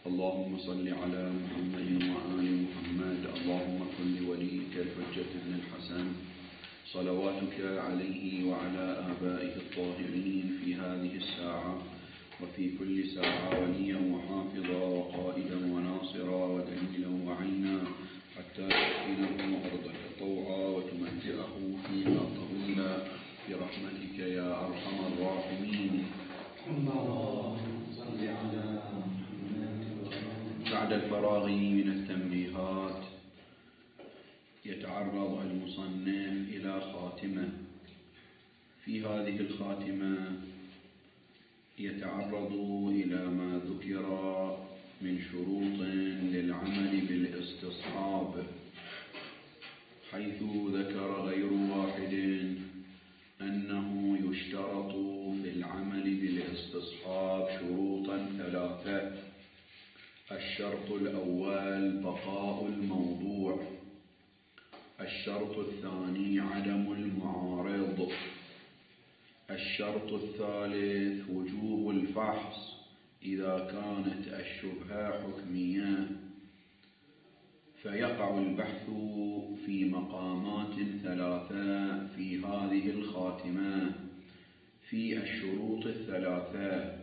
اللهم صل على محمد وآل محمد. اللهم كن لوليك الحجة بن الحسن صلواتك عليه وعلى آبائه الطاهرين في هذه الساعة وفي كل ساعة وليا وحافظا وقائدا وناصرا ودليلا وعينا حتى تسكنه أرضك طوعا وتمتعه فيها طويلا برحمتك يا أرحم الراحمين. بعد الفراغ من التنبيهات يتعرض المصنف إلى خاتمة. في هذه الخاتمة يتعرض إلى ما ذكر من شروط للعمل بالاستصحاب، حيث ذكر غير واحد أنه يشترط في العمل بالاستصحاب شروطا ثلاثة. الشرط الأول بقاء الموضوع، الشرط الثاني عدم المعارض، الشرط الثالث وجوب الفحص إذا كانت الشبهة حكمية. فيقع البحث في مقامات ثلاثة في هذه الخاتمة في الشروط الثلاثة.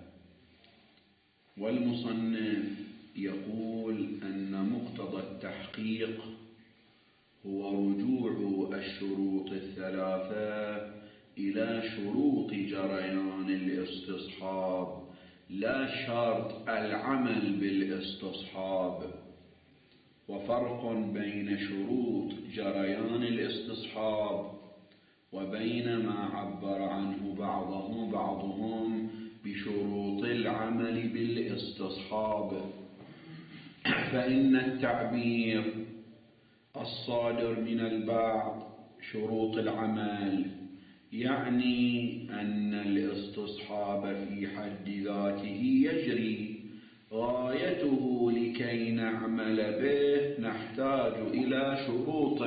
والمصنف يقول أن مقتضى التحقيق هو رجوع الشروط الثلاثة إلى شروط جريان الاستصحاب، لا شرط العمل بالاستصحاب. وفرق بين شروط جريان الاستصحاب وبين ما عبر عنه بعضهم بشروط العمل بالاستصحاب. فإن التعبير الصادر من البعض شروط العمل يعني أن الاستصحاب في حد ذاته يجري، غايته لكي نعمل به نحتاج إلى شروط.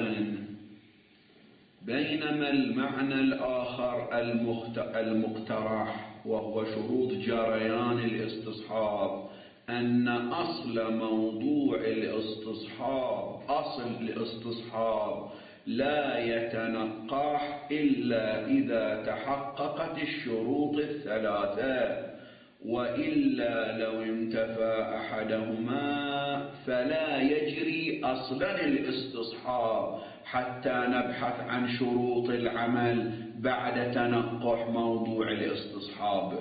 بينما المعنى الآخر المقترح وهو شروط جريان الاستصحاب أن أصل موضوع الاستصحاب، أصل الاستصحاب لا يتنقح إلا إذا تحققت الشروط الثلاثة، وإلا لو انتفى أحدهما فلا يجري أصلا الاستصحاب حتى نبحث عن شروط العمل بعد تنقح موضوع الاستصحاب.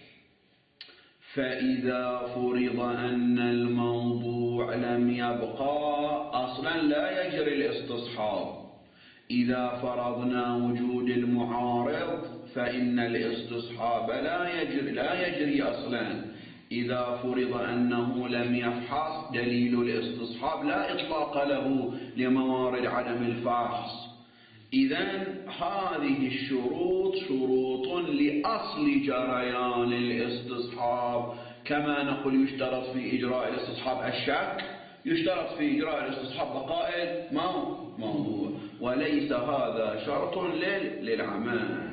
فإذا فرض أن الموضوع لم يبقى أصلا لا يجري الاستصحاب. إذا فرضنا وجود المعارض فإن الاستصحاب لا يجري أصلا. إذا فرض أنه لم يفحص دليل الاستصحاب لا إطلاق له لموارد عدم الفحص. إذن هذه الشروط شروط لأصل جريان الاستصحاب. كما نقول يشترط في إجراء الاستصحاب الشك، يشترط في إجراء الاستصحاب بقاء الموضوع، وليس هذا شرط للعمل.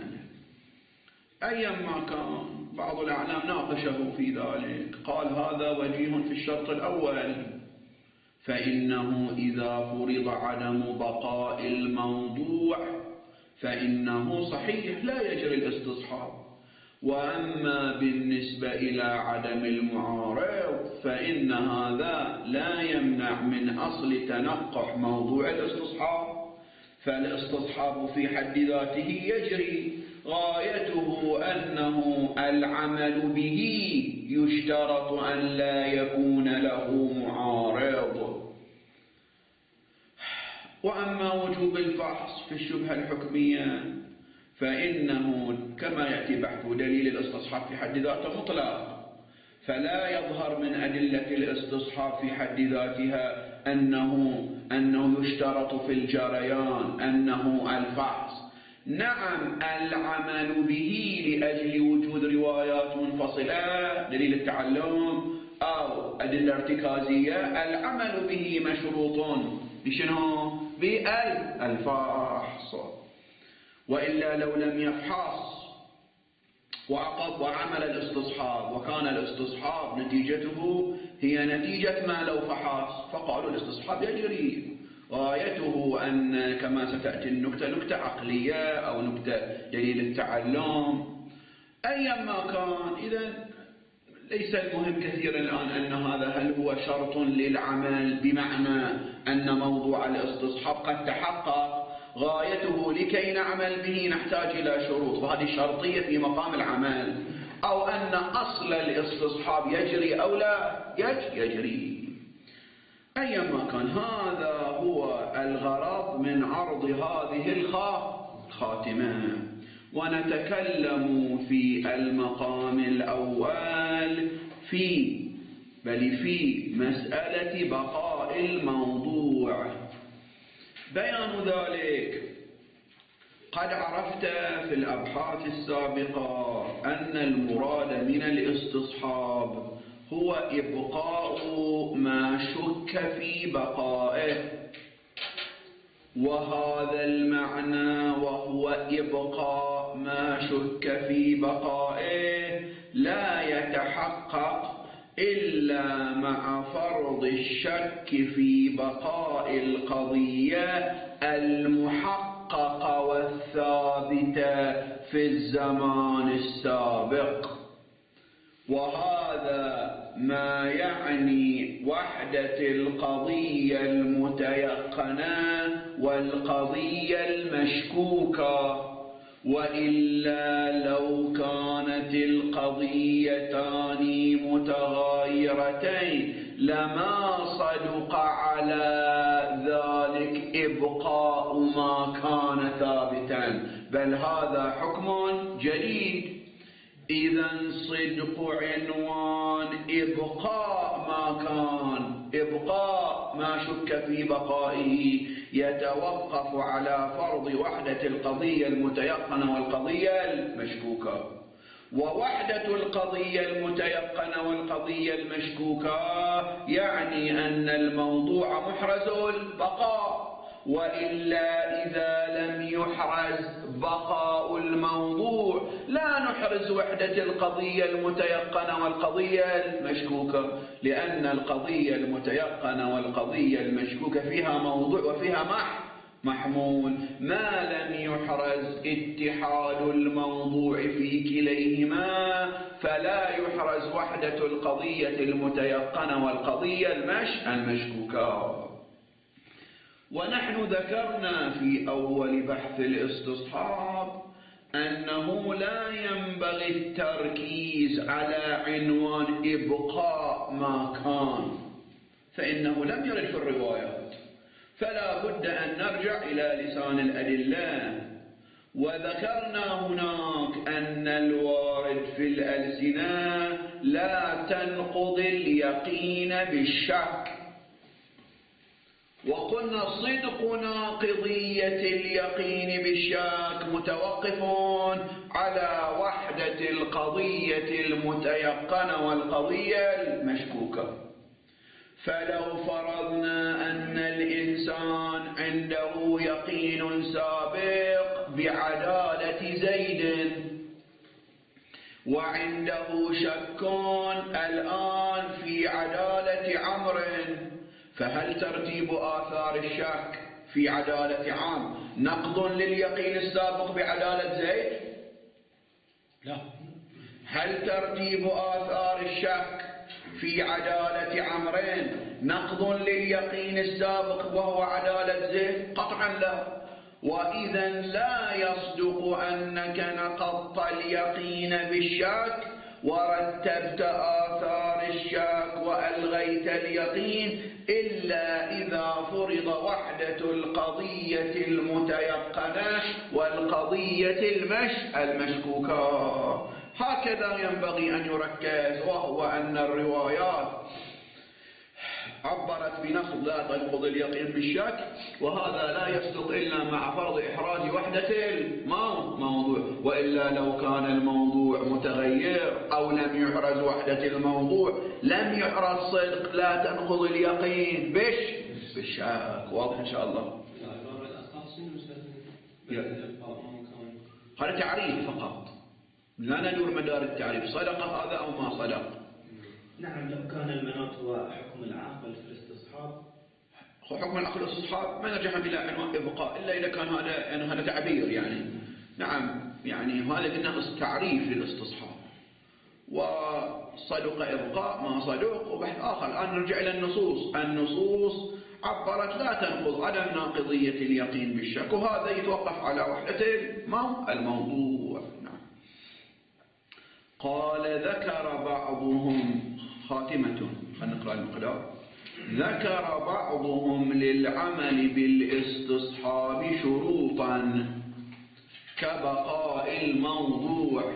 أيما كان بعض الأعلام ناقشه في ذلك، قال هذا وجيه في الشرط الأول، فإنه إذا فرض عدم بقاء الموضوع فإنه صحيح لا يجري الاستصحاب. وأما بالنسبة إلى عدم المعارض فإن هذا لا يمنع من أصل تنقح موضوع الاستصحاب. فالاستصحاب في حد ذاته يجري، غايته أنه العمل به يشترط أن لا يكون له معارض. وأما وجوب الفحص في الشبهة الحكمية فإنه كما يأتي بحث دليل الاستصحاب في حد ذاته مطلق، فلا يظهر من أدلة الاستصحاب في حد ذاتها أنه يشترط في الجريان أنه الفحص. نعم العمل به لأجل وجود روايات منفصلة دليل التعلم أو أدلة ارتكازية، العمل به مشروط بشنو؟ بالفحص. وإلا لو لم يفحص وعمل الاستصحاب، وكان الاستصحاب نتيجته هي نتيجة ما لو فحص، فقالوا الاستصحاب يجري، غايته أن كما ستأتي النكتة نكتة عقلية أو نكتة دليل التعلم. أيما كان، إذن ليس المهم كثيرا الآن أن هذا هل هو شرط للعمل، بمعنى أن موضوع الاستصحاب قد تحقق، غايته لكي نعمل به نحتاج إلى شروط، فهذه شرطية في مقام العمل، أو أن أصل الاستصحاب يجري أو لا يجري. أيما كان، هذا هو الغرض من عرض هذه الخاتمة. ونتكلم في المقام الأول في مسألة بقاء الموضوع. بيان ذلك، قد عرفت في الأبحاث السابقة أن المراد من الاستصحاب هو إبقاء ما شك في بقائه، وهذا المعنى وهو إبقاء ما شك في بقائه لا يتحقق إلا مع فرض الشك في بقاء القضية المحققة والثابتة في الزمان السابق، وهذا ما يعني وحدة القضية المتيقنة والقضية المشكوكة. وإلا لو كانت القضيتان متغايرتين لما صدق على ذلك إبقاء ما كان ثابتا، بل هذا حكم جديد. إذن صدق عنوان إبقاء ما كان، إبقاء ما شك في بقائه، يتوقف على فرض وحدة القضية المتيقنة والقضية المشكوكة. ووحدة القضية المتيقنة والقضية المشكوكة يعني أن الموضوع محرز البقاء، وإلا إذا لم يحرز بقاء الموضوع لا نحرز وحدة القضية المتيقنة والقضية المشكوكة، لأن القضية المتيقنة والقضية المشكوكة فيها موضوع وفيها محمول. ما لم يحرز اتحاد الموضوع في كليهما فلا يحرز وحدة القضية المتيقنة والقضية المشكوكة. ونحن ذكرنا في أول بحث الاستصحاب أنه لا ينبغي التركيز على عنوان إبقاء ما كان، فإنه لم يرد في الروايات، فلا بد أن نرجع إلى لسان الأدلة. وذكرنا هناك أن الوارد في الألسنة لا تنقض اليقين بالشك، وقلنا صدق ناقضية اليقين بالشك متوقف على وحدة القضية المتيقنة والقضية المشكوكة. فلو فرضنا أن الإنسان عنده يقين سابق بعدالة زيد وعنده شك الآن في عدالة عمرو، فهل ترتيب آثار الشك في عدالة عام نقض لليقين السابق بعدالة زيد؟ لا. هل ترتيب آثار الشك في عدالة عمرين نقض لليقين السابق وهو عدالة زيد؟ قطعا لا. وإذا لا يصدق أنك نقضت اليقين بالشك ورتبت آثار الشك وألغيت اليقين إلا إذا فرض وحدة القضية المتيقنة والقضية المشكوكة. هكذا ينبغي أن يركز، وهو أن الروايات عبرت بنقض لا تنقض اليقين بالشك، وهذا لا يصدق إلا مع فرض إحراز وحدة الموضوع، وإلا لو كان الموضوع متغير أو لم يحرز وحدة الموضوع لم يحرز صدق لا تنقض اليقين بالشك. واضح إن شاء الله؟ هذا تعريف فقط لا ندور مدار التعريف، صدق هذا أو ما صدق. نعم، لو كان المناط هو حكم العاقل في الاستصحاب، حكم العقل الاستصحاب ما نرجع إلى عنوان إبقاء إلا إذا كان هذا تعبير يعني. نعم، يعني هذا قلنا تعريف للاستصحاب، وصدق إبقاء ما صدق وبحث آخر. الآن نرجع إلى النصوص. النصوص عبرت لا تنقض عدم ناقضية اليقين بالشك، وهذا يتوقف على وحدة الموضوع. نعم. قال ذكر بعضهم خاتمة، خلينا نقرأ المقدار. ذكر بعضهم للعمل بالاستصحاب شروطا كبقاء الموضوع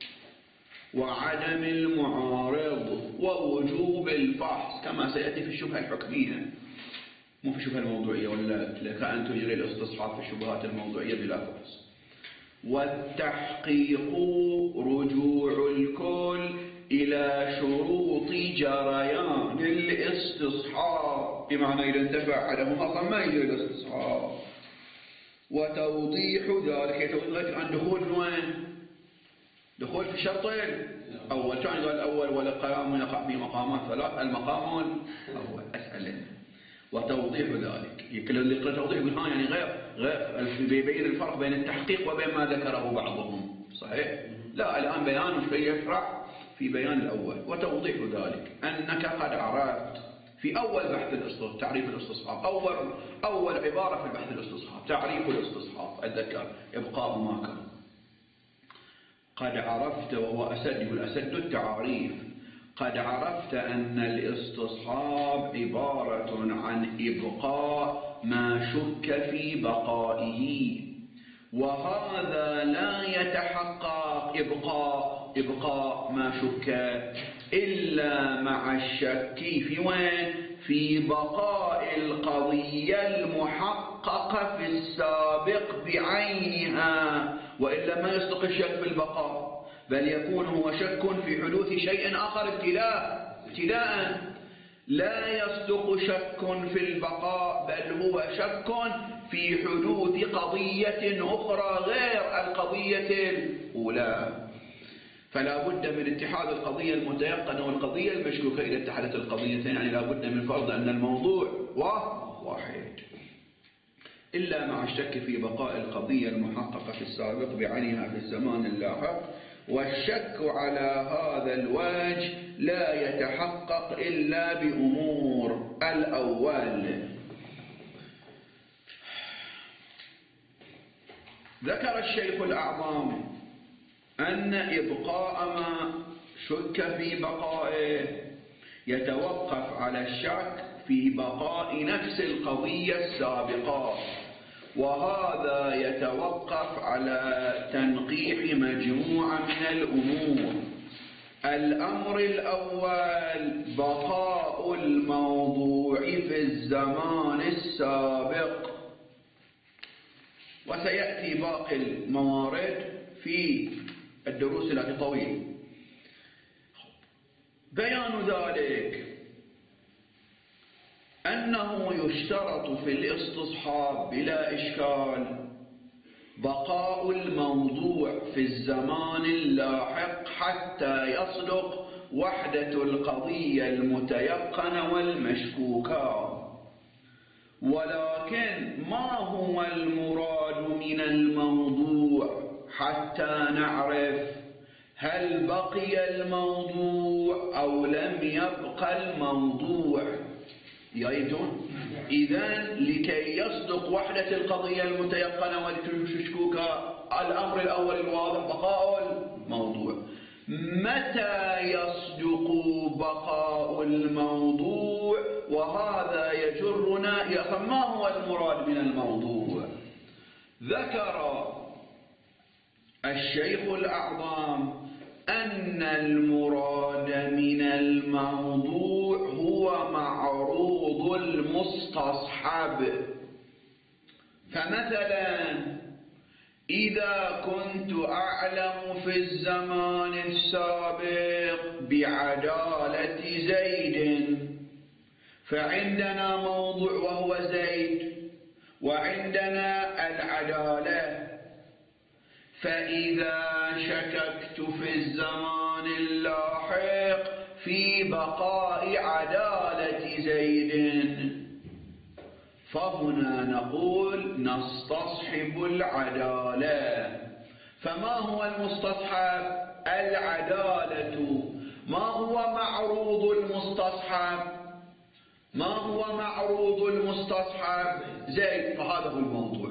وعدم المعارض ووجوب الفحص، كما سيأتي في الشبهة الحكمية، مو في الشبهة الموضوعية، ولا لك أن تجري الاستصحاب في الشبهات الموضوعية بلا فحص. والتحقيق رجوع الكل إلى شروط جريان الاستصحاب، بمعنى إذا انتفع عدمهم أصلا ما يجري الاستصحاب. وتوضيح ذلك عن دخول وين؟ دخول في الشرطين أول. كان قال الأول والقيام يقع في مقامات ثلاث، المقام الأول أسأل. وتوضيح ذلك يمكن اللي يقرأ توضيح يقول ها يعني غير بيبين الفرق بين التحقيق وبين ما ذكره بعضهم، صحيح؟ لا، الآن بيان شوي يشرع في بيان الأول. وتوضيح ذلك أنك قد عرفت في أول بحث الاستصحاب تعريف الاستصحاب، أول عبارة في البحث الاستصحاب تعريف الاستصحاب، أتذكر إبقاء ما كان. قد عرفت، وهو أسد، يقول أسد التعاريف، قد عرفت أن الاستصحاب عبارة عن إبقاء ما شك في بقائه، وهذا لا يتحقق إبقاء ما شك إلا مع الشك في وين؟ في بقاء القضية المحققة في السابق بعينها، وإلا ما يصدق الشك في البقاء، بل يكون هو شك في حدوث شيء آخر ابتداء. لا يصدق شك في البقاء، بل هو شك في حدوث قضية أخرى غير القضية الأولى. فلا بد من اتحاد القضية المتيقنة والقضية المشكوكة. إذا اتحدت القضيتين يعني لا بد من فرض أن الموضوع واحد، إلا مع الشك في بقاء القضية المحققة في السابق بعينها في الزمان اللاحق. والشك على هذا الوجه لا يتحقق إلا بأمور. الأول، ذكر الشيخ الأعظم أن إبقاء ما شك في بقائه يتوقف على الشك في بقاء نفس القضية السابقة، وهذا يتوقف على تنقيح مجموعة من الأمور. الأمر الأول بقاء الموضوع في الزمان السابق، وسيأتي باقي الموارد في الدروس التي طويل. بيان ذلك أنه يشترط في الاستصحاب بلا إشكال بقاء الموضوع في الزمان اللاحق حتى يصدق وحدة القضية المتيقنة والمشكوكة. ولكن ما هو المراد من الموضوع حتى نعرف هل بقي الموضوع أو لم يبقى الموضوع؟ يأيتون؟ إذن لكي يصدق وحدة القضية المتيقنة والمشكوكة الأمر الأول الواضح بقاء الموضوع. متى يصدق بقاء الموضوع؟ وهذا يجرنا إلى ما هو المراد من الموضوع. ذكر الشيخ الأعظم أن المراد من الموضوع هو معروض المستصحب. فمثلا إذا كنت أعلم في الزمان السابق بعدالة زيد، فعندنا موضوع وهو زيد، وعندنا العدالة، فإذا شككت في الزمان اللاحق في بقاء عدالة زيد فهنا نقول نستصحب العدالة. فما هو المستصحب؟ العدالة. ما هو معروض المستصحب؟ ما هو معروض المستصحب؟ زيد. فهذا هو الموضوع.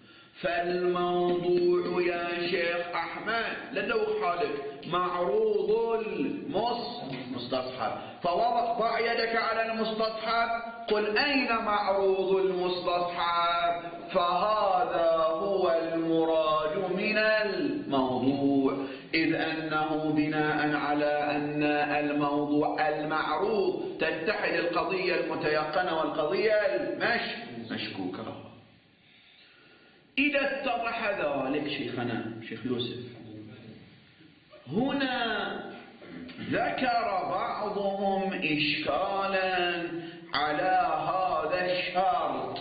فالموضوع يا شيخ أحمد لدوخ حالك معروض المستصحب. فضع يدك على المستصحب، قل أين معروض المستصحب؟ فهذا هو المراد من الموضوع، إذ أنه بناء على أن الموضوع المعروض تتحد القضية المتيقنة والقضية المشكوكة. إذا اتضح ذلك شيخنا شيخ يوسف، هنا ذكر بعضهم إشكالا على هذا الشرط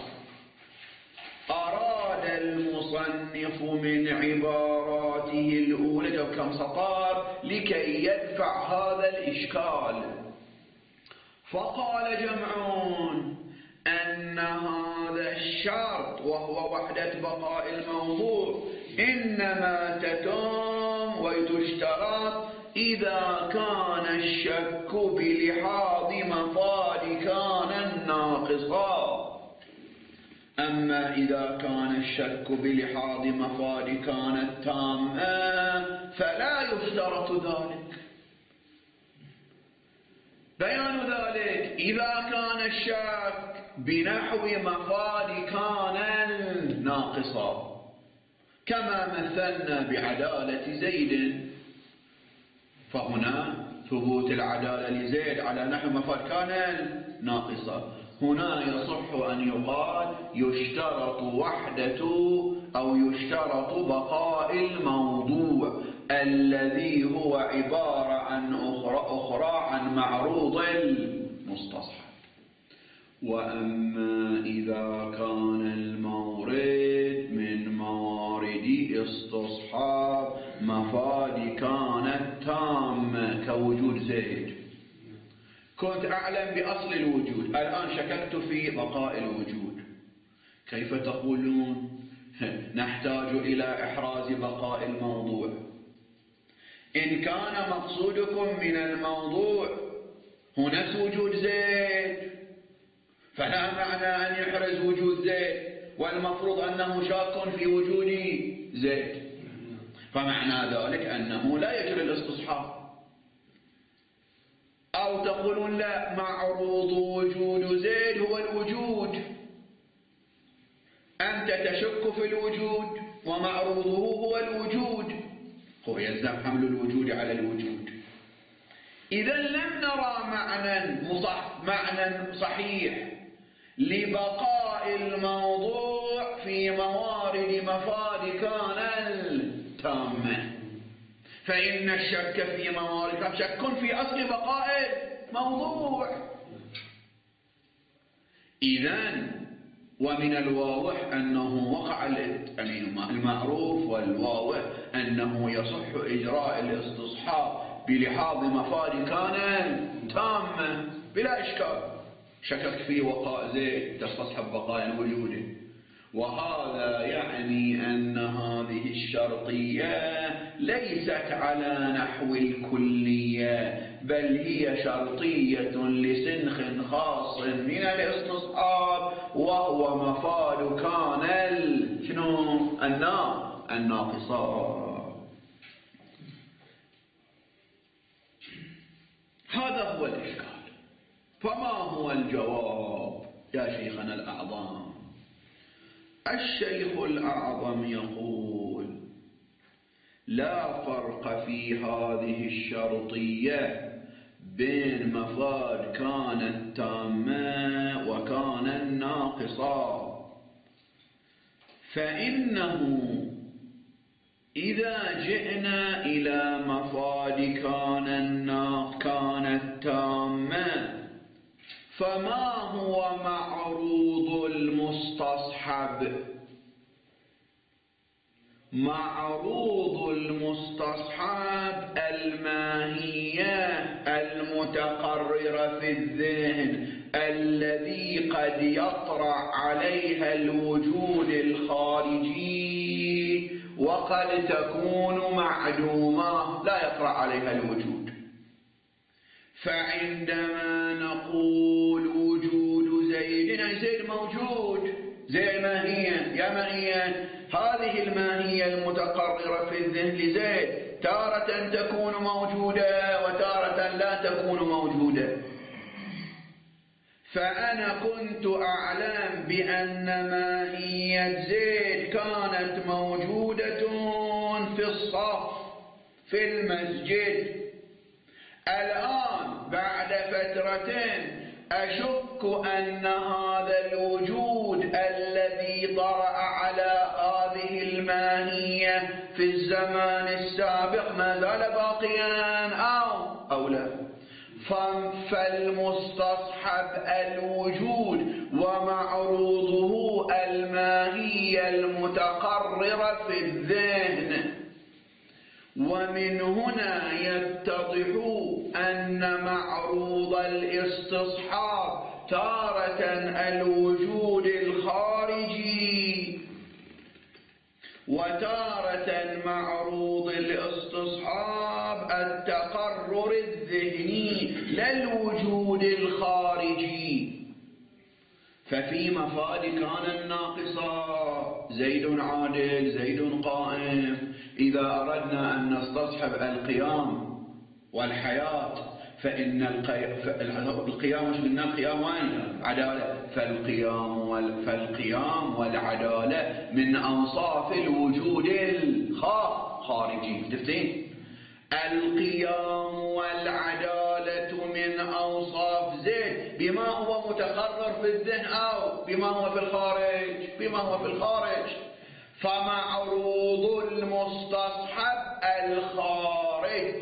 أراد المصنف من عباراته الأولى كم سطر لكي يدفع هذا الإشكال. فقال جمعون أن هذا الشرط وهو وحدة بقاء الموضوع إنما تتم وتشترط إذا كان الشك بلحاظ مفاد كان ناقصا. أما إذا كان الشك بلحاظ مفاد كانت تامة فلا يشترط ذلك. بيان ذلك إذا كان الشك بنحو مفاد كان ناقصا، كما مثلنا بعدالة زيد، فهنا ثبوت العدالة لزيد على نحو مفاد كان ناقصا. هنا يصح أن يقال يشترط وحدة أو يشترط بقاء الموضوع الذي هو عبارة عن أخرى عن معروض المستصحب. وأما إذا كان المورد من موارد استصحاب مفاد كانت تامة كوجود زيد، كنت أعلم بأصل الوجود، الآن شككت في بقاء الوجود، كيف تقولون نحتاج إلى إحراز بقاء الموضوع؟ إن كان مقصودكم من الموضوع هنا وجود زيد فلا معنى أن يحرز وجود زيد، والمفروض أنه شاك في وجود زيد، فمعنى ذلك أنه لا يجري الاستصحاب. أو تقولون لا، معروض وجود زيد هو الوجود، أنت تشك في الوجود ومعروضه هو الوجود، هو يلزم حمل الوجود على الوجود. إذا لم نرى معنى صحيح لبقاء الموضوع في موارد مفاد كان التامة، فإن الشك في موارد شك في أصل بقاء الموضوع. إذن ومن الواضح أنه وقع المعروف والواضح أنه يصح إجراء الاستصحاب بلحاظ مفاد كان تامة بلا إشكال. شكك في وقاء زيد تستصحب بقاء الوجود، وهذا يعني أن هذه الشرطية ليست على نحو الكلية، بل هي شرطية لسنخ خاص من الاستصحاب، وهو مفاد كان الناقصات. هذا هو الإشكال. فما هو الجواب يا شيخنا الأعظم؟ الشيخ الأعظم يقول لا فرق في هذه الشرطية بين مفاد كان التامة وكان الناقصة، فإنه إذا جئنا إلى مفاد كان التامة فما هو معروض المستصحب؟ معروض المستصحب الماهية المتقررة في الذهن الذي قد يطرأ عليها الوجود الخارجي وقد تكون معدومة لا يطرأ عليها الوجود. فعندما نقول وجود زيد، زيد موجود، زيد ماهية، يا ماهية هذه الماهية المتقررة في الذهن لزيد تارة تكون موجودة وتارة لا تكون موجودة. فأنا كنت أعلم بأن ماهية زيد كانت موجودة في الصف في المسجد. الآن بعد فترة أشك أن هذا الوجود الذي طرأ على هذه الماهية في الزمان السابق ما زال باقيا أو لا. فالمستصحب الوجود ومعروضه الماهية المتقررة في الذهن. ومن هنا يتضح أن معروض الاستصحاب تارة الوجود الخارجي وتارة معروض الاستصحاب التقرر الذهني لا الوجود الخارجي. ففي مفاد كان الناقصة زيد عادل زيد قائم. إذا أردنا أن نستصحب القيام والحياة فإن القيام مش قلنا القيام عدالة، فالقيام والعدالة من أوصاف الوجود الخارجي. تفتين القيام والعدالة من أوصاف زيد بما هو متقرر في الذهن أو بما هو في الخارج، بما هو في الخارج. فمعروض المستصحب الخارج.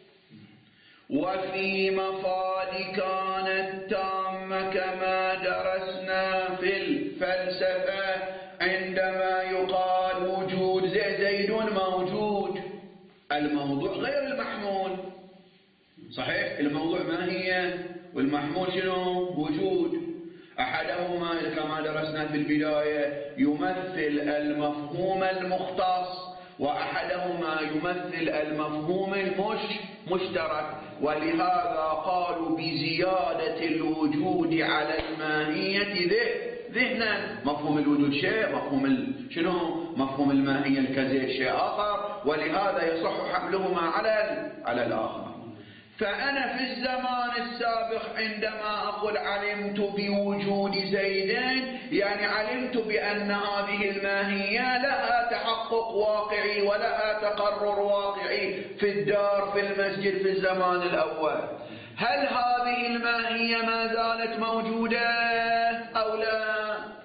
وفي مفاد كانت تامة كما درسنا في الفلسفة عندما يقال وجود زيد موجود، الموضوع غير المحمول. صحيح الموضوع ماهية والمحمول شنو؟ وجود. أحدهما كما درسنا في البداية يمثل المفهوم المختص وأحدهما يمثل المفهوم المشترك. ولهذا قالوا بزيادة الوجود على الماهية ذهنا. مفهوم الوجود شيء، مفهوم شنو؟ مفهوم الماهية الكزيد شيء آخر، ولهذا يصح حملهما على الآخر. فأنا في الزمان السابق عندما أقول علمت بوجود زيدين يعني علمت بأن هذه الماهية لها تحقق واقعي ولها تقرر واقعي في الدار في المسجد في الزمان الأول. هل هذه الماهية ما زالت موجودة أو لا؟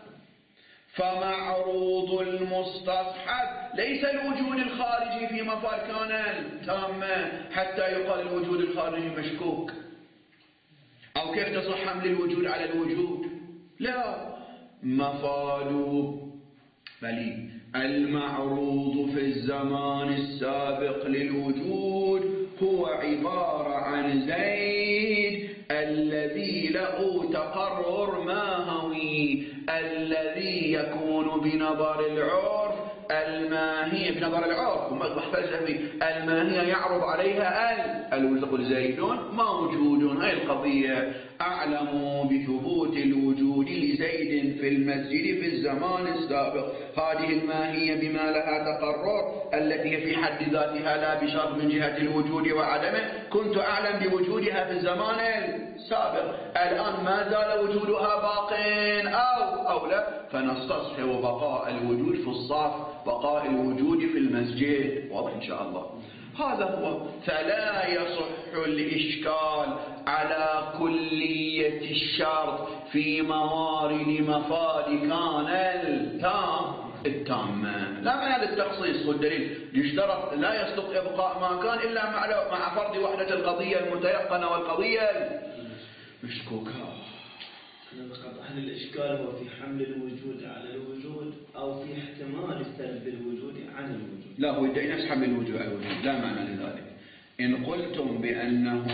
فمعروض المستصحب ليس الوجود الخارجي في مفاد كان تامة حتى يقال الوجود الخارجي مشكوك أو كيف تصح حمل الوجود على الوجود. لا، مفاد بل المعروض في الزمان السابق للوجود هو عبارة عن زيد الذي له تقرر ماهوي الذي يكون بنظر العرف الماهية، بنظر العرف الماهية يعرض عليها الوجود. زيد موجود. هاي القضية أعلم بثبوت الوجود لزيد في المسجد في الزمان السابق. هذه الماهية بما لها تقرر التي في حد ذاتها لا بشرط من جهة الوجود وعدمه كنت أعلم بوجودها في الزمان السابق. الآن ما زال وجودها باق أو لا، فنستصحب بقاء الوجود في الصف، بقاء الوجود في المسجد. واضح إن شاء الله. هذا هو. فلا يصح الإشكال على كلية الشرط في موارد مفاد كان التامة. لا معنى للتخصيص والدليل يشترط لا يصدق إبقاء ما كان إلا مع فرض وحدة القضية المتيقنة والقضية المشكوكة. هل الإشكال هو في حمل الوجود على الوجود أو في احتمال سلب الوجود عن الوجود. لا، هو يدعي نفس حمل الوجود على الوجود، لا معنى لذلك. إن قلتم بأنه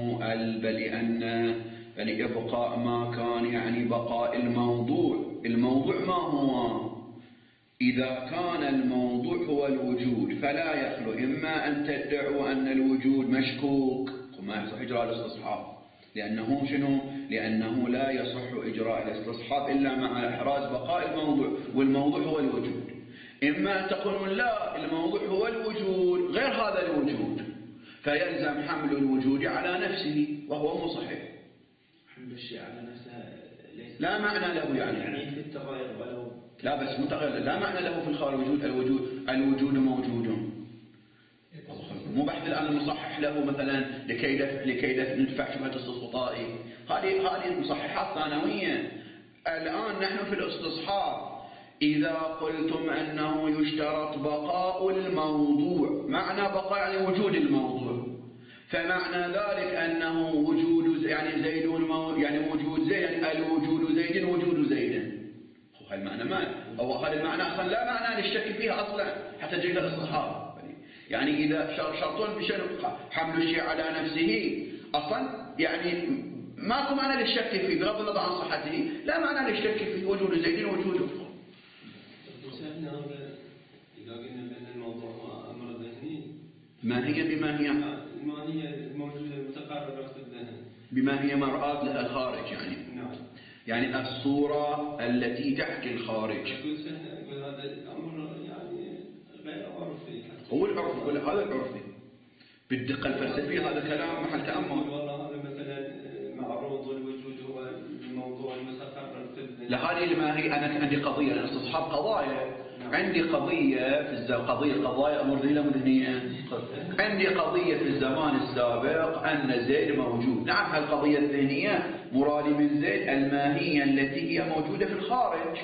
بل إبقاء ما كان يعني بقاء الموضوع ما هو؟ إذا كان الموضوع هو الوجود فلا يخلو إما أن تدعوا أن الوجود مشكوك وما يصح إجراء الاستصحاب، لأنه شنو؟ لأنه لا يصح إجراء الاستصحاب إلا مع إحراز بقاء الموضوع، والموضوع هو الوجود. إما أن تقولون لا، الموضوع هو الوجود غير هذا الوجود، فيلزم حمل الوجود على نفسه وهو مو صحيح. حمل الشيء على نفسه ليس لا معنى له يعني في التغير ولو لا بس متغير، لا معنى له في الخارج. الوجود موجود. مو بحث الآن المصحح له مثلا لكي ندفع شبهة الاستصحابي. هذه مصححات ثانوية. الآن نحن في الاستصحاب إذا قلتم أنه يشترط بقاء الموضوع، معنى بقاء يعني وجود الموضوع، فمعنى ذلك أنه وجود يعني زيد يعني وجود زيد، يعني الوجود زيد وجود زيد. هالمعنى ما هو هذا المعنى أصلا لا معنى للشك فيها أصلا حتى تجد الاستصحاب. يعني إذا شرطون بشنو حمل الشيء على نفسه أصلا يعني ماكو معنى للشك فيه بغض النظر عن صحته، لا معنى للشك فيه وجود زيد ووجود أخرى. إذا قلنا بأن الموضوع هو أمر ذهني، ما هي بما هي الموجودة المتقررة في الذهن بما هي مرآة للخارج يعني. نعم. يعني الصورة التي تحكي الخارج. أقول هذا الأمر يعني غير عرفي. هو العرف، هذا العرفي بالدقة الفلسفية، هذا كلام محل تأمل. والله هذا مثلا معروض الوجود هو الموضوع المتقرر في الذهن. لهذه الماهي أنا عندي قضية، أنا استصحاب قضايا. عندي قضية في قضايا أمور ذهنية مدنية. عندي قضية في الزمان السابق أن زيد موجود. نعم، هالقضية الذهنية مرادي من زيد الماهية التي هي موجودة في الخارج.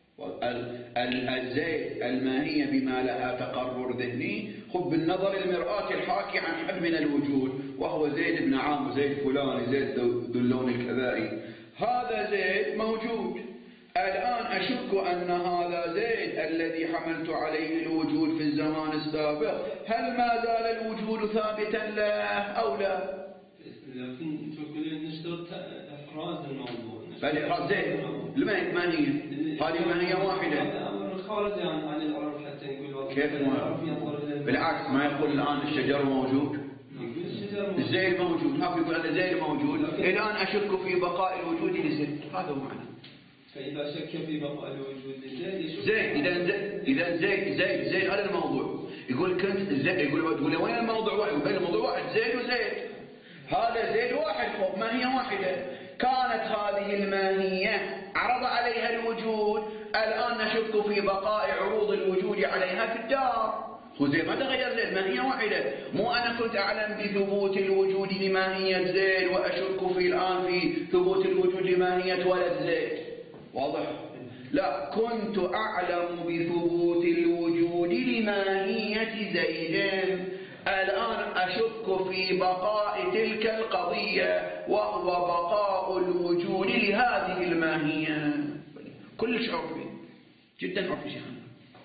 الزيد الماهية بما لها تقرر ذهني خذ بالنظر المرآة الحاكي عن حد من الوجود، وهو زيد بن عامر، زيد فلاني، زيد ذو اللون الكذائي. هذا زيد موجود. الآن أشك أن هذا زيد الذي حملت عليه الوجود في الزمان السابق هل ما زال الوجود ثابتا له أو لا؟ لكن تقولين نشترط إحراز الموضوع. بل إحراز زيد ما هي؟ هذه ما هي واحدة. هذا أمر خارج عن العرف حتى نقول كيف بالعكس ما يقول الآن الشجر موجود. الزيد موجود، هذا يقول هذا زيد موجود. الآن أشك في بقاء الوجود لزيد، هذا هو معنى. فإذا شك في بقاء الوجود لزيد إذا زيد هذا الموضوع. يقول كنت زيد، يقول وين الموضوع واحد؟ يقول الموضوع واحد، زيد وزيد. هذا زيد واحد، ماهية واحدة. كانت هذه الماهية عرض عليها الوجود، الآن نشك في بقاء عروض الوجود عليها في الدار. هو زيد ما تغير، زيد ماهية واحدة. مو أنا كنت أعلم بثبوت الوجود لماهية زيد وأشك الآن في ثبوت الوجود لماهية ولد زيد. واضح؟ لا، كنت أعلم بثبوت الوجود لماهية زيد، الآن أشك في بقاء تلك القضية وهو بقاء الوجود لهذه الماهية. كلش عرفي جدا، عرفي شيخنا.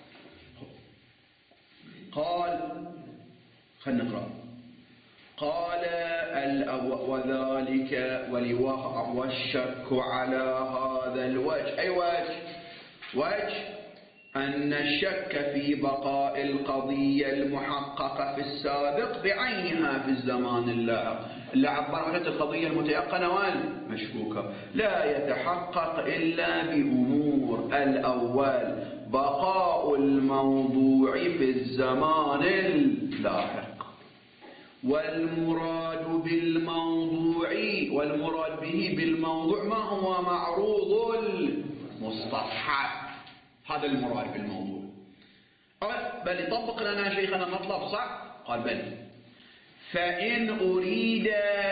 قال خلنا نقرأ. قال وذلك والشك على هذا الوجه. أي وجه أن الشك في بقاء القضية المحققة في السابق بعينها في الزمان اللاحق، اللي عبر عن القضية المتيقنة والمشكوكة، لا يتحقق إلا بأمور. الأول بقاء الموضوع في الزمان اللاحق، والمراد به بالموضوع ما هو معروض المستصحب. هذا المراد بالموضوع. بل يطبق لنا شيخنا مطلب صح؟ قال بل. فإن أريد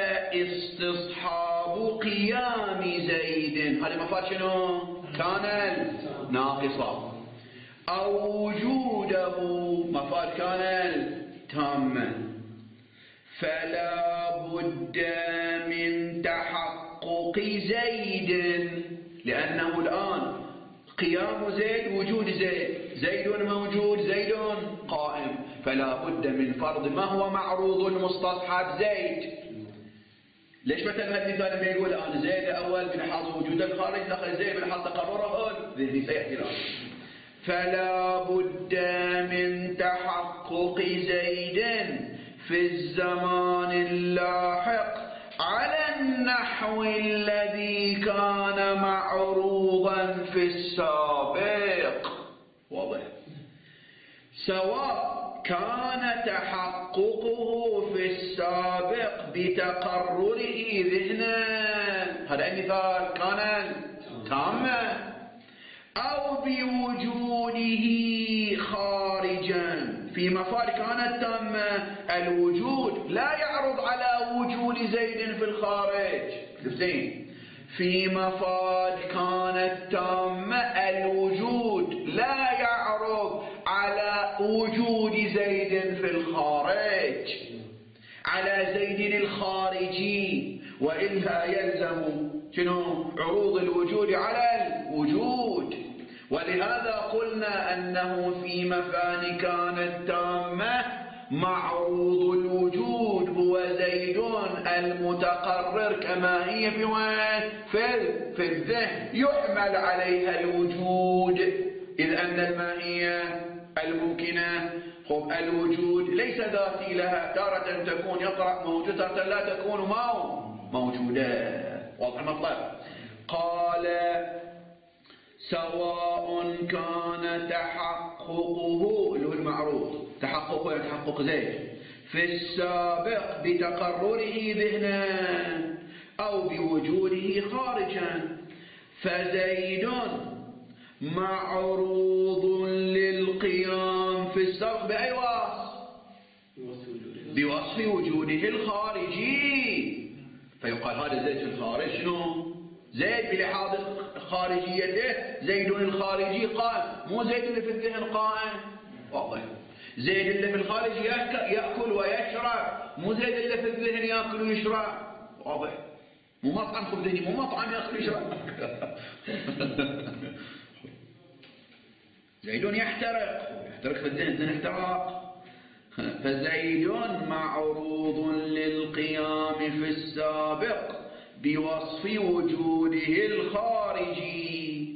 استصحاب قيام زيد، هذا مفاد شنو؟ كان ناقصا، أو وجوده مفاد كان تاما، فلا بد من تحقق زيد، لأنه قيام زيد وجود زيد، زيد موجود زيد قائم، فلا بد من فرض ما هو معروض المستصحب زيد. ليش مثلا المثال لما يقول أنا زيد أول بلحاظ وجود الخارج دخل زيد بلحاظ تقرره ذهني سيأتي الآن. فلا بد من تحقق زيد في الزمان اللاحق على النحو الذي كان معروضا في السابق. واضح؟ سواء كان تحققه في السابق بتقرره ذهنا، هذا المثال كان تاما، أو بوجوده خارجا. في مفاد كانت تامة الوجود لا يعرض على وجود زيد في الخارج. شفتين؟ في مفاد كانت تامة الوجود لا يعرض على وجود زيد في الخارج، على زيد الخارجي، وإلها يلزم شنو؟ عروض الوجود على الوجود. ولهذا قلنا أنه في مفان كانت تامة معروض الوجود هو زيد المتقرر كما هي في الذهن، يحمل عليها الوجود، إذ أن الماهية الممكنة الوجود ليس ذاتي لها، تارة تكون يطرأ موجود، تارة لا تكون موجودة. واضح المطلب؟ قال سواء كان تحققه اللي هو المعروض، تحققه تحقق زيد في السابق بتقرره ذهنا أو بوجوده خارجا، فزيد معروض للقيام في السابق بأي وصف؟ بوصف وجوده الخارجي. فيقال هذا زيد في الخارج شنو؟ زيد بلحاظ خارجيته زيد الخارجي قائم، مو زيد اللي في الذهن قائم. واضح؟ زيد اللي في الخارج يأكل ويشرب، مو زيد اللي في الذهن يأكل ويشرب. واضح؟ مو مطعم خذ ذهني، مو مطعم يأكل ويشرب. زيد يحترق في الذهن احتراق. فزيد معروض للقيام في السابق بوصف وجوده الخارجي،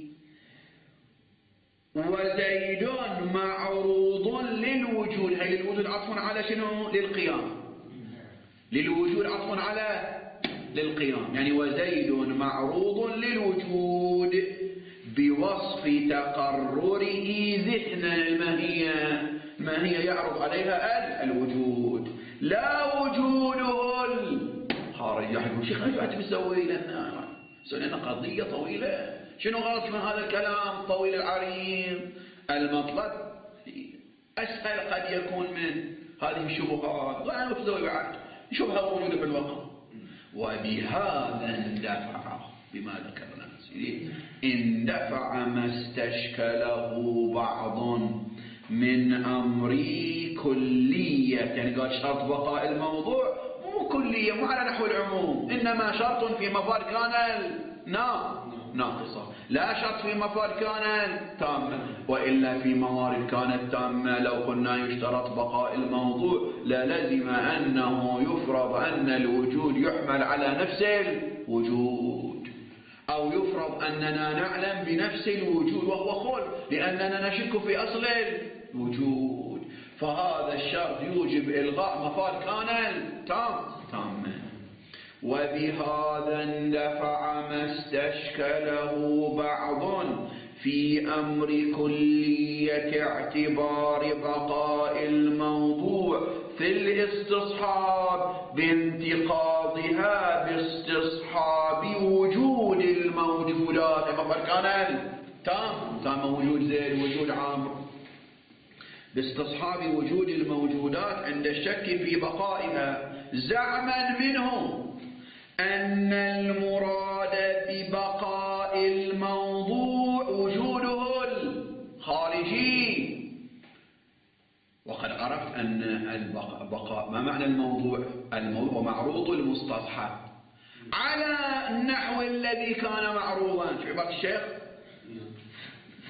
وزيد معروض للوجود. هي الوجود عطف على شنو؟ للقيام. للوجود عطف على للقيام، يعني وزيد معروض للوجود بوصف تقرره ذهنا. ما هي يعرض عليها الوجود، لا وجوده الخارج. يقول شيخ ايش بتسوي لنا؟ سوينا قضيه طويله، شنو غلط من هذا الكلام طويل العريض؟ المطلب اسهل قد يكون من هذه الشبهات. وانا بتسوي بعد شبهه موجوده في الواقع. وبهذا اندفع بما ذكرنا اندفع ما استشكله بعض من أمري كلية. يعني قال شرط بقاء الموضوع مو كلية، مو على نحو العموم، إنما شرط في مفاد كان ناقصة، لا شرط في مفاد كان تامة. وإلا في موارد كانت تامة لو كنا يشترط بقاء الموضوع للزم أنه يفرض أن الوجود يحمل على نفس الوجود، أو يفرض أننا نعلم بنفس الوجود وهو خل، لأننا نشك في أصل الوجود. فهذا الشرط يوجب إلغاء مفاد كان تاما. وبهذا اندفع ما استشكله بعض في أمر كلية اعتبار بقاء الموضوع في الاستصحاب بانتقاضها باستصحاب وجود الموجودات. مفاد كان تام وجود زيد وجود عامر، باستصحاب وجود الموجودات عند الشك في بقائها، زعما منه أن المراد ببقاء الموضوع وجوده الخارجي. وقد عرفت أن البقاء ما معنى الموضوع؟ الموضوع معروض المستصحب على النحو الذي كان معروضا. شو عبارة الشيخ؟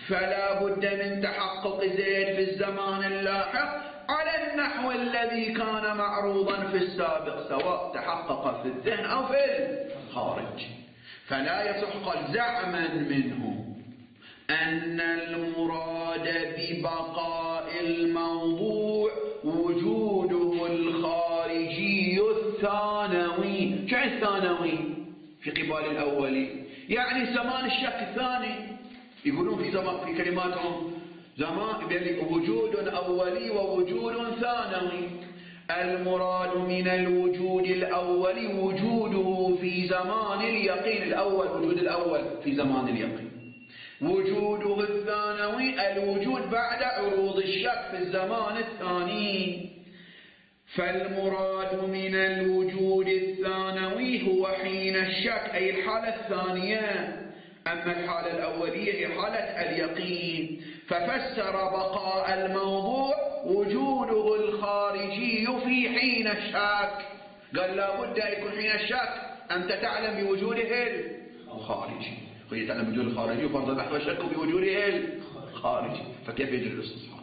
فلا بد من تحقق زيد في الزمان اللاحق على النحو الذي كان معروضا في السابق، سواء تحقق في الذهن أو في الخارج. فلا يصح قال زعما منه أن المراد ببقاء الموضوع وجوده الخارجي الثانوي. شو الثانوي في قبال الأولي؟ يعني زمان الشك الثاني. يقولون في زمان في كلماتهم زمان وجود أولي ووجود ثانوي. المراد من الوجود الأولي وجوده في زمان اليقين. الأول وجود الأول في زمان اليقين. وجوده الثانوي الوجود بعد عروض الشك في الزمان الثاني. فالمراد من الوجود الثانوي هو حين الشك أي الحالة الثانية، أما الحالة الأولية هي حالة اليقين. ففسر بقاء الموضوع وجوده الخارجي في حين الشك. قال لا بد أن يكون حين الشك أنت تعلم بوجوده الخارجي، وهي تعلم بوجوده الخارجي وفرض نحو الشك بوجوده الخارجي، فكيف يجري الاستصحاب؟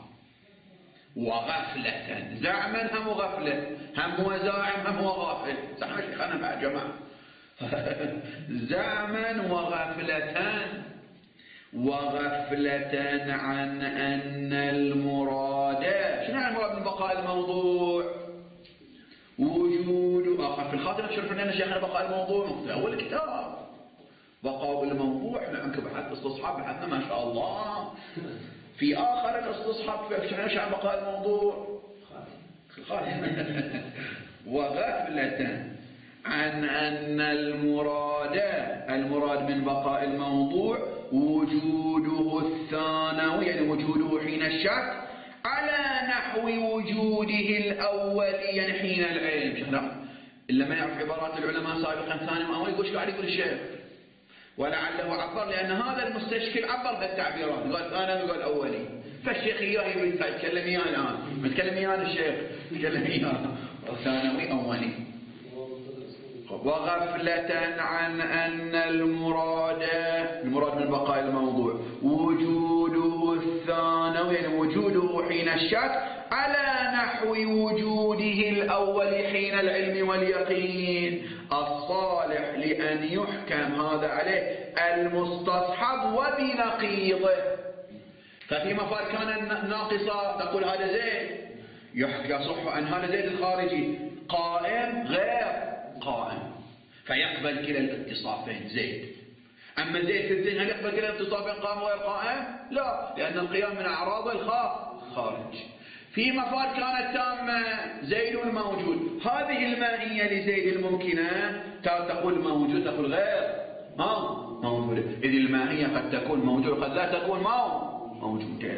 وغفلة زعما هم غفلة، هم هو زاعم هم هو غافل. صح شيخنا بعد جماعة زعما وغفلة عن أن المراد. شنو يعني المراد من بقاء الموضوع؟ وجود في الخاتمة شرف لنا شيخنا بقاء الموضوع في أول الكتاب. بقاء الموضوع نحن بحث استصحاب بحثنا ما شاء الله. في آخر الاستصحاب شنو يعني بقاء الموضوع؟ وغفلة عن أن المراد من بقاء الموضوع وجوده الثانوي، يعني وجوده حين الشك على نحو وجوده الأولي، يعني حين العلم. شفنا إلا ما يعرف عبارات العلماء سابقا ثاني وأول يقول شو قاعد يقول الشيخ، ولعله عبر لأن هذا المستشكل عبر بالتعبيرات، قال ثانوي وقال أولي. فالشيخ إياه يتكلم إياه الآن، يتكلم إياه الشيخ يتكلم إياه ثانوي أولي. وغفلة عن أن المراد من بقاء الموضوع وجوده الثانوي، يعني وجوده حين الشك على نحو وجوده الأول حين العلم واليقين الصالح لأن يحكم هذا عليه المستصحب وبنقيضه. ففي مفاد كان ناقصة تقول هذا زيد يصح أن هذا زيد الخارجي قائم غير قائم، فيقبل كلا الاتصافين زيد. أما زيد في الذهن هل يقبل كلا الاتصافين قائم وغير قائم؟ لا، لأن القيام من أعراض الخارج. في مفاد كانت تامة زيد موجود، هذه الماهية لزيد الممكنة تقول موجود تقول غير موجود، إذ الماهية قد تكون موجود قد لا تكون موجودة.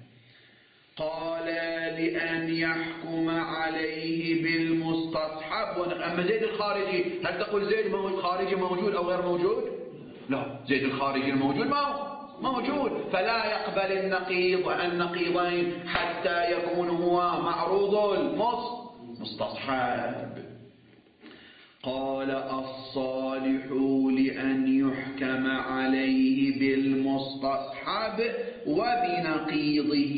قال لأن يحكم عليه بالمستصحب. أما زيد الخارجي هل تقول زيد الخارجي موجود أو غير موجود؟ لا، زيد الخارجي الموجود موجود، فلا يقبل النقيضين حتى يكون هو معروض المستصحب. قال الصالح لأن يحكم عليه بالمستصحب وبنقيضه،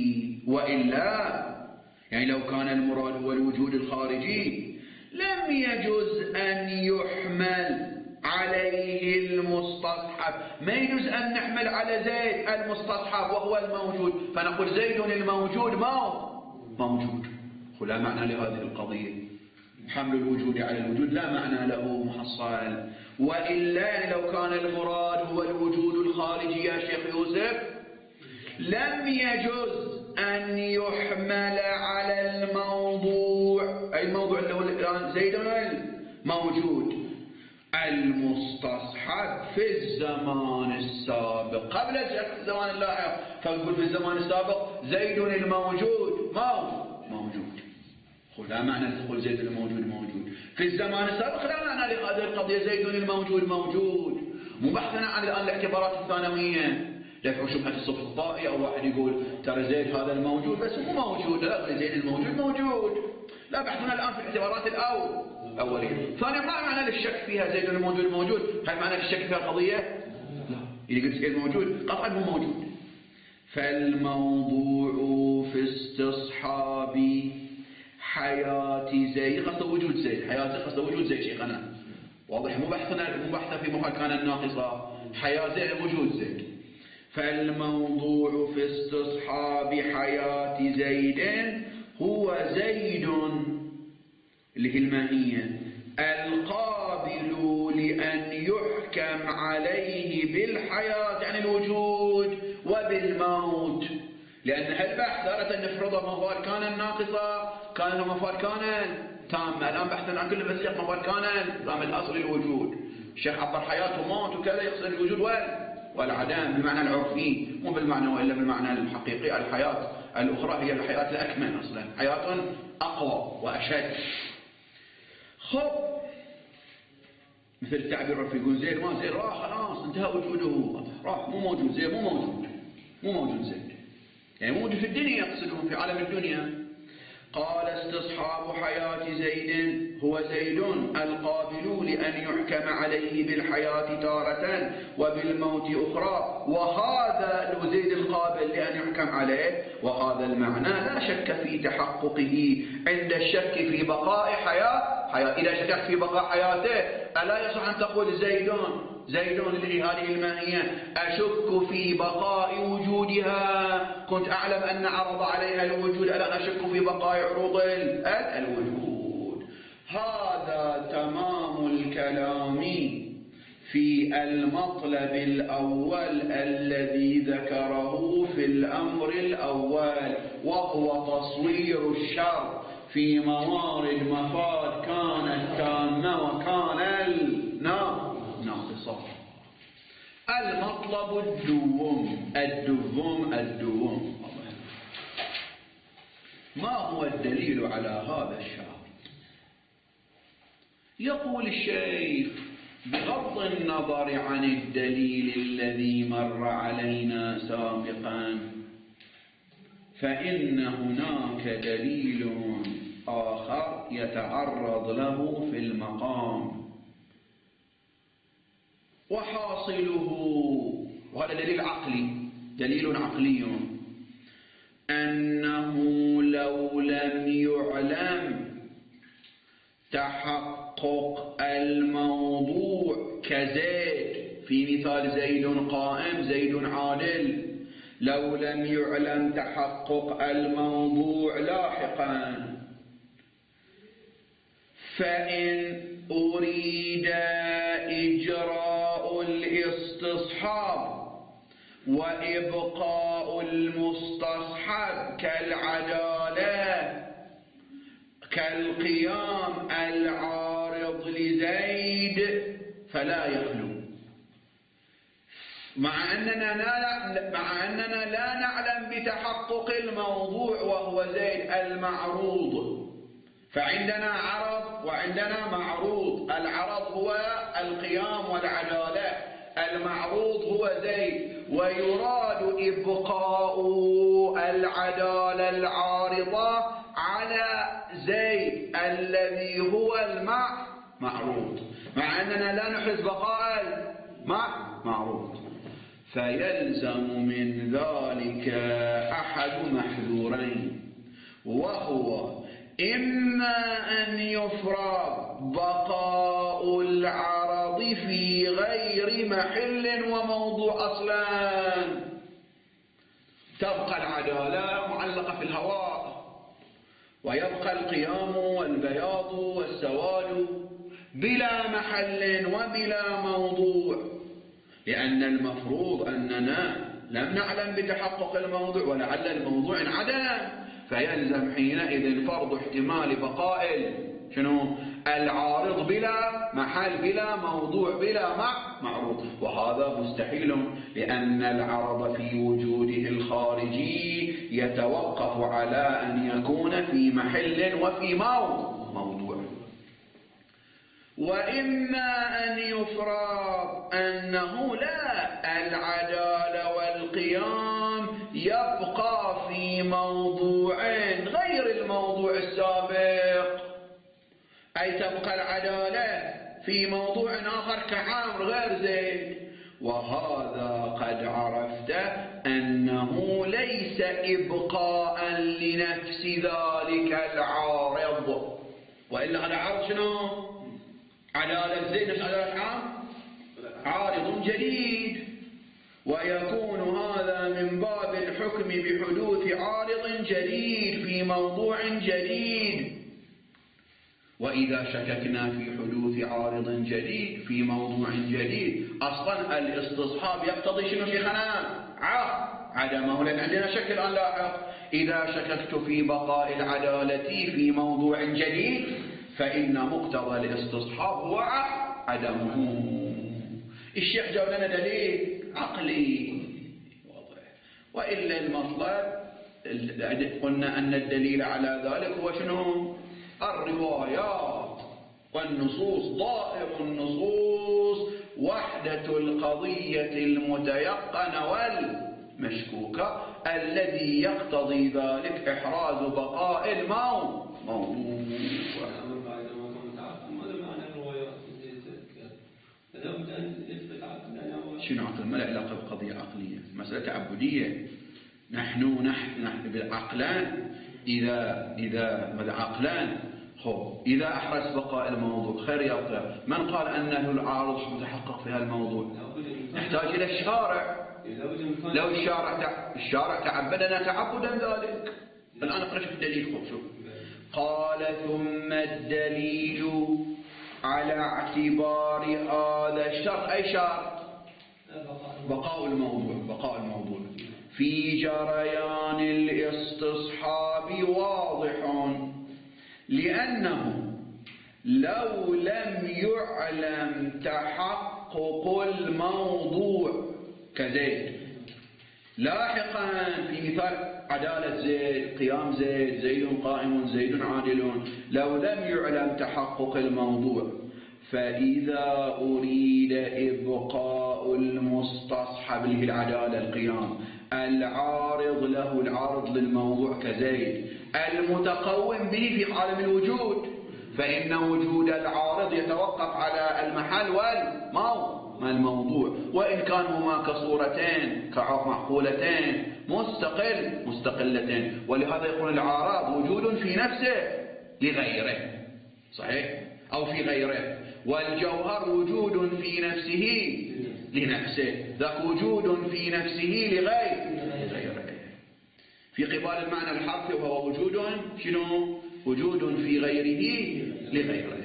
وإلا يعني لو كان المراد هو الوجود الخارجي لم يجوز أن يحمل عليه المستصحب. ما يجوز أن نحمل على زيد المستصحب وهو الموجود فنقول زيد الموجود موجود. لا معنى لهذه القضية، حمل الوجود على الوجود لا معنى له محصل. وإلا لو كان المراد هو الوجود الخارجي يا شيخ يوسف لم يجوز أن يحمل على الموضوع، أي الموضوع اللي هو الآن زيد الموجود المستصحب في الزمان السابق قبل الزمان اللاحق. فنقول في الزمان السابق زيد الموجود موجود، لا معنى تقول زيد الموجود موجود. في الزمان السابق لا معنى لهذه القضية زيد الموجود موجود. مو بحثنا عن الآن الاعتبارات الثانوية دفع شبهة الصبح الطائي أو واحد يقول ترى زيد هذا الموجود بس مو موجود، لا زيد الموجود موجود. لا بحثنا الآن في الاعتبارات الأولية. ثانيا ما معنى للشك فيها زيد الموجود موجود، هل معنى للشك فيها قضية؟ لا، إذا قلت زيد موجود قطعا مو موجود، فالموضوع في استصحاب حياة زيد، قصد وجود زيد، حياة قصد وجود زيد شيخنا واضح، مو بحثنا في مكان الناقصة، حياة زيد وجود زيد. فالموضوع في استصحاب حياة زيد هو زيد اللي هي الماهية القابل لأن يحكم عليه بالحياة يعني الوجود وبالموت، لأن هالبحث تارة نفرض مفاد كان ناقصة كان مفاد كان تامة، الآن بحثنا عن كل مسيح مفاد كان تام الأصل الوجود. الشيخ عبر حياة وموت وكذا يقصد الوجود والعدم بالمعنى العرفي مو بالمعنى وإلا بالمعنى الحقيقي. الحياة الأخرى هي الحياة الأكمل أصلا، حياة أقوى وأشد. خب مثل التعبير العرفي يقول زيد ما زيد راح خلاص انتهى وجوده راح مو موجود، زيد مو موجود زيد يعني موجود في الدنيا يقصدون في عالم الدنيا. قال استصحاب حياة زيد هو زيد القابل لأن يحكم عليه بالحياة تارة وبالموت أخرى، وهذا زيد القابل لأن يحكم عليه، وهذا المعنى لا شك في تحققه عند الشك في بقاء حياة. إذا شكك في بقاء حياته ألا يصح أن تقول زيد اللي هذه الماهية أشك في بقاء وجودها، كنت أعلم أن عرض عليها الوجود الآن أشك في بقاء عروض الوجود. هذا تمام الكلام في المطلب الأول الذي ذكره في الأمر الأول، وهو تصوير الشر في موارد مفاد كانت تامة وكان الناقصة. المطلب الدوم. ما هو الدليل على هذا الشرط؟ يقول الشيخ بغض النظر عن الدليل الذي مر علينا سابقا فإن هناك دليل آخر يتعرض له في المقام، وحاصله وهذا دليل عقلي أنه لو لم يعلم تحقق الموضوع كزيد في مثال زيد قائم زيد عادل، لو لم يعلم تحقق الموضوع لاحقا فإن أريد إجراء الاستصحاب وإبقاء المستصحب كالعدالة كالقيام العارض لزيد فلا يخلو، مع أننا لا نعلم بتحقق الموضوع وهو زيد المعروض، فعندنا عرض وعندنا معروض. العرض هو القيام والعدالة، المعروض هو زيد، ويراد إبقاء العدالة العارضة على زيد الذي هو المعروض، مع أننا لا نحس بقاء المعروض. فيلزم من ذلك أحد محذورين، وهو إما أن يفرض بقاء العرض في غير محل وموضوع أصلا، تبقى العدالة معلقة في الهواء، ويبقى القيام والبياض والسواد بلا محل وبلا موضوع، لأن المفروض أننا لم نعلم بتحقق الموضوع ولعل الموضوع انعدم، فيلزم حينئذ فرض احتمال بقاء العارض بلا محل بلا موضوع بلا معروض، وهذا مستحيل لأن العرض في وجوده الخارجي يتوقف على أن يكون في محل وفي موضوع. وإما أن يفرض أنه لا، العدالة والقيام يبقى في موضوع غير الموضوع السابق، أي تبقى العدالة في موضوع آخر كعامر غير زيد، وهذا قد عرفت أنه ليس إبقاء لنفس ذلك العارض، وإلا هذا عارض شنو؟ عدالة زين نفس عدالة عام، عارض جديد، ويكون هذا من باب الحكم بحدوث عارض جديد في موضوع جديد. وإذا شككنا في حدوث عارض جديد في موضوع جديد، أصلا الاستصحاب يقتضي شنو شيخنا؟ عدمه، لأن عندنا شك الآن لاحق. إذا شككت في بقاء العدالة في موضوع جديد فإن مقتضى الاستصحاب هو عدمه. الشيخ جاب لنا دليل عقلي واضح، وإلا المطلب قلنا أن الدليل على ذلك هو شنو؟ الروايات والنصوص، ضائر النصوص وحدة القضية المتيقنة والمشكوكة الذي يقتضي ذلك إحراز بقاء الموضوع. شنو عقل؟ ما له علاقة بقضية عقلية، مسألة تعبدية. نحن بالعقلان إذا عقلان إذا أحرز بقاء الموضوع خير يبقى. من قال أنه العارض متحقق في هذا الموضوع؟ نحتاج إلى الشارع. لو الشارع تعبدنا تعبدا ذلك. الآن أقرأ في الدليل. شوف قال ثم الدليل على اعتبار هذا الشرط. أي شرط؟ بقاء الموضوع في جريان الاستصحاب واضح، لأنه لو لم يعلم تحقق الموضوع كزيد لاحقا في مثال عدالة زيد، قيام زيد، زيد قائم، زيد عادل، لو لم يعلم تحقق الموضوع فإذا أريد إبقاء المستصحب له العدالة القيام العارض له العارض للموضوع كزيد المتقوم به في عالم الوجود، فإن وجود العارض يتوقف على المحل والموضوع، وإن كان هما كصورتين كمعقولتين مستقلتين. ولهذا يقول العارض وجود في نفسه لغيره، صحيح؟ أو في غيره. والجوهر وجود في نفسه لنفسه، ذاك وجود في نفسه لغيره. في قبال المعنى الحرفي وهو وجود شنو؟ وجود في غيره لغيره.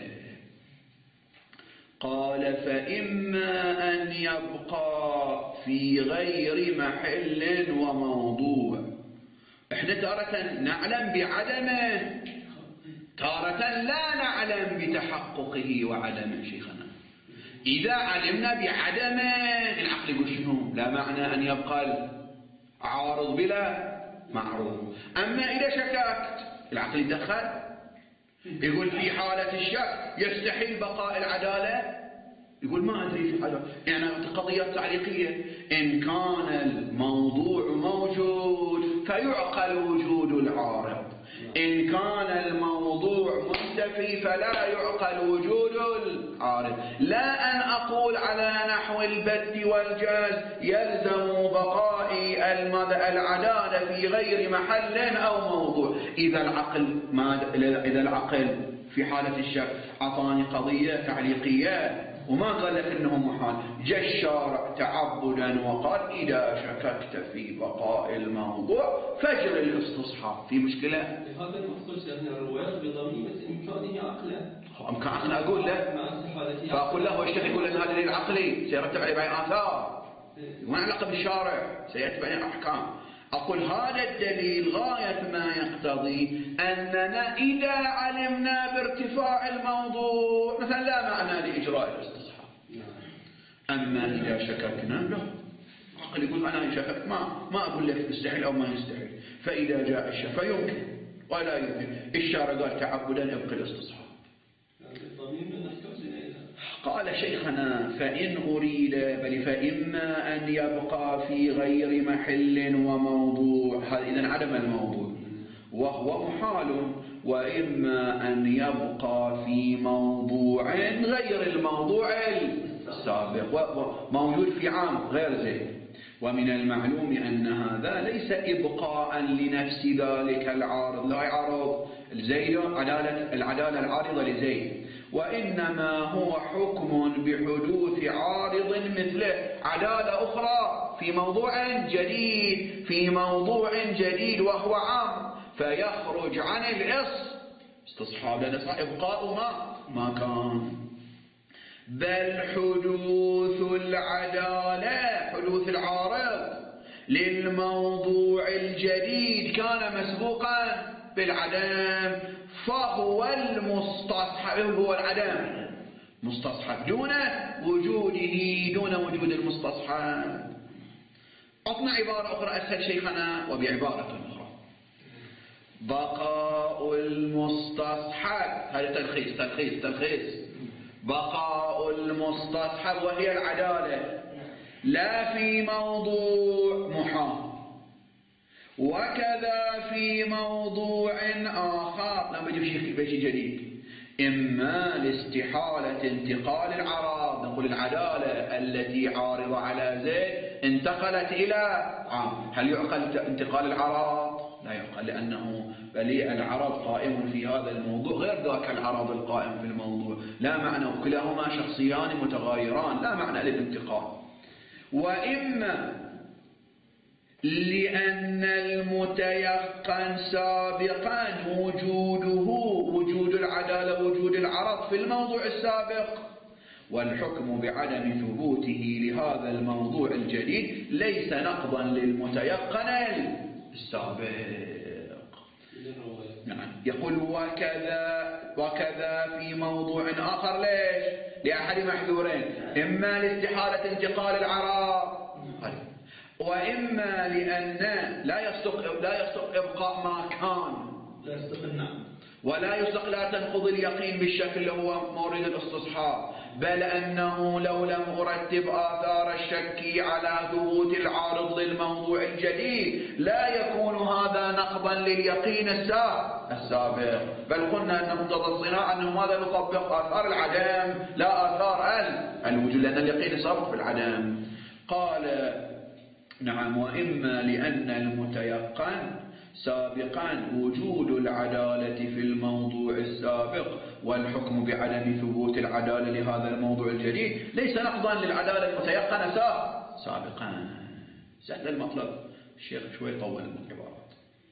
قال فإما أن يبقى في غير محل وموضوع. احنا تارة نعلم بعدمه، تارة لا نعلم بتحققه وعدمه. شيخنا إذا علمنا بعدمه العقل يقول شنو؟ لا معنى أن يبقى عارض بلا معروض. أما إذا شككت العقل يدخل، يقول في حالة الشك يستحيل بقاء العدالة، يقول ما أدري في حالة، يعني قضية تعليقية. إن كان الموضوع موجود فيعقل وجود العارض، إن كان الموضوع منتفي فلا يعقل وجود العارض. لا أن أقول على نحو البت والجاز يلزم بقاء العدالة في غير محل أو موضوع. إذا العقل في حالة الشك أعطاني قضية تعليقية وما قال لك إنه محال، جاء الشارع تعبدا وقال إذا شككت في بقاء الموضوع فجر الاستصحاب. في مشكلة؟ هذا المقصود سيدنا الروايات بضميمة إمكانه عقله. أمكان عقله أقول له، فأقول له واشتكي يقول أن هذا دليل عقلي سيرتب عليه بعين آثار، ما علاقة بالشارع، سيأتي بعين أحكام. أقول هذا الدليل غاية ما يقتضي أننا إذا علمنا بارتفاع الموضوع مثلا لا معنى لإجراء الاستصحاب. أما إذا شككنا لا، عقل يقول أنا شككت ما أقول لك يستحيل أو ما يستحيل. فإذا جاء الشك فيمكن ولا يمكن. الشارع قال تعبدا يبقى الاستصحاب. قال شيخنا فإن أريد فإما أن يبقى في غير محل وموضوع، هذا إذن عدم الموضوع وهو محال، وإما أن يبقى في موضوع غير الموضوع السابق وموجود في عام غير زيد. ومن المعلوم أن هذا ليس إبقاء لنفس ذلك العارض، لا يعارض زيد العدالة العارضة لزيد، وإنما هو حكم بحدوث عارض مثله، عدالة أخرى في موضوع جديد وهو عام، فيخرج عن الاستصحاب لأن إبقاء ما كان، بل حدوث العدالة، حدوث العارض للموضوع الجديد كان مسبوقا بالعدم، فهو المستصحب، هو العدم مستصحب دون وجود المستصحب. أعطنا عبارة أخرى أسهل شيخنا وبعبارة أخرى: بقاء المستصحب، هذا تلخيص بقاء المستصحب وهي العدالة لا في موضوع محال، وكذا في موضوع آخر، لا بيجي شيء جديد، إما لاستحالة انتقال العراض، نقول العدالة التي عارضة على زيد انتقلت إلى عام، هل يعقل انتقال العراض؟ لا يعقل، لأنه العرض قائم في هذا الموضوع غير ذاك العرض القائم في الموضوع، لا معنى، كلاهما شخصيان متغايران لا معنى للانتقال. وإما لأن المتيقن سابقا وجود العدالة وجود العرض في الموضوع السابق، والحكم بعدم ثبوته لهذا الموضوع الجديد ليس نقضا للمتيقن السابق. نعم. يقول وكذا في موضوع آخر، ليش؟ لأحد محذورين: إما لاستحالة انتقال العراض، وإما لأن لا يصدق إبقاء ما كان، لا يصدق النعم، ولا يصدق لا تنقض اليقين بالشكل اللي هو مورد الاستصحاب، بل أنه لو لم أرتب آثار الشك على ثبوت العارض للموضوع الجديد لا يكون هذا نقضا لليقين السابق، بل قلنا أن مقتضى الصناعة أنه ماذا نطبق آثار العدم لا آثار الوجود، لأن اليقين السابق في العدم. قال نعم: وإما لأن المتيقن سابقا وجود العدالة في الموضوع السابق، والحكم بعدم ثبوت العدالة لهذا الموضوع الجديد ليس نقضا للعدالة المتيقنة سابقا. سهل المطلب، الشيخ شوي طول العبارات.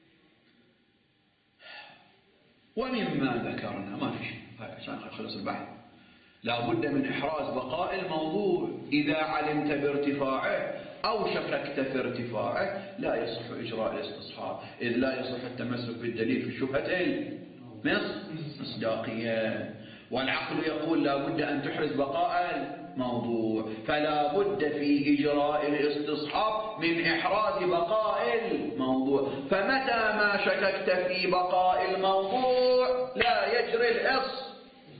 ومما ذكرنا، ما في شيء عشان خلص البحث، لا بد من إحراز بقاء الموضوع إذا علمت بارتفاعه أو شككت في ارتفاعه لا يصح إجراء الاستصحاب، إذ لا يصح التمسك بالدليل في الشبهة المصداقية، والعقل يقول لا بد أن تحرز بقاء الموضوع، فلا بد في إجراء الاستصحاب من إحراز بقاء الموضوع، فمتى ما شككت في بقاء الموضوع لا يجري الاستصحاب.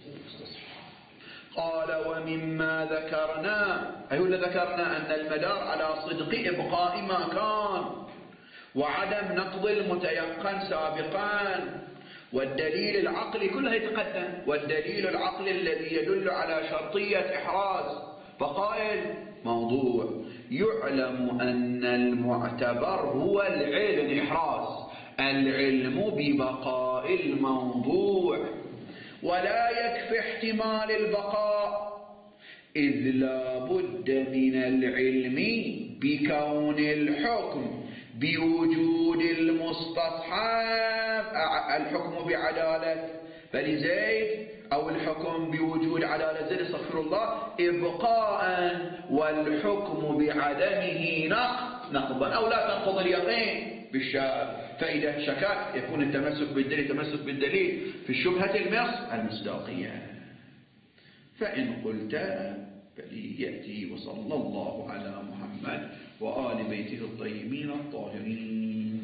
قال: ومما ذكرنا، ذكرنا أن المدار على صدق إبقاء ما كان وعدم نقض المتيقن سابقا، والدليل العقلي كلها يتقدم، والدليل العقلي الذي يدل على شرطية إحراز بقاء الموضوع، يعلم أن المعتبر هو العلم، إحراز العلم ببقاء الموضوع، ولا يكفي احتمال البقاء، إذ لا بد من العلم بكون الحكم بوجود المستصحب، الحكم بعدالة فلزيد، أو الحكم بوجود عدالة زيد استغفر الله إبقاء، والحكم بعدمه نقضا، أو لا تنقض اليقين بالشك، فإذا شكك يكون التمسك بالدليل في الشبهة المصداقية. فإن قلت فليأتي. وصلى الله على محمد وآل بيته الطيبين الطاهرين.